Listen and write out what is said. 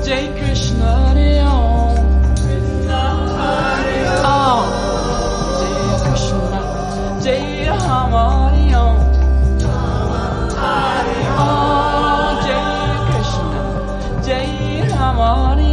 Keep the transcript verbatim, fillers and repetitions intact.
Jai Krishna Hare Om. Krishna Hare Om. Jai Krishna Jai Rama Hare Om. Rama Hare Om. Jai Krishna Jai Rama Hare